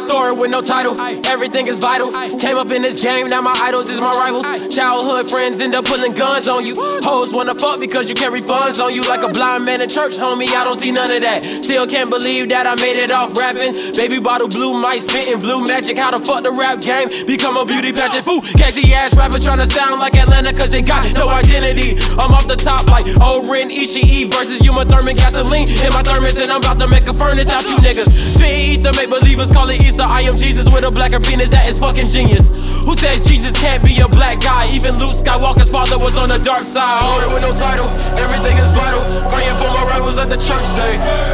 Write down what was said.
story with no title. Everything is vital. Came up in this game, now my idols is my rivals. Childhood friends end up pulling guns on you. Hoes wanna fuck because you carry funds on you. Like a blind man in church, homie, I don't see none of that. Still can't believe that I made it off rapping. Baby bottle blue mic, spitting blue magic. How the fuck the rap game become a beauty pageant? Fool, Casey ass rapper tryna sound like Atlanta cause they got no identity. I'm off the top like O-Ren Ishii versus Uma Thurman. Gasoline in my thermos and I'm about to make a furnace out you niggas. Spit ether, make believers call it Easter. I am Jesus with a blacker penis, that is fucking genius. Who says Jesus can't be a black guy? Even Luke Skywalker's father was on the dark side. Story with no title, everything is vital. Praying for my rivals at the church say.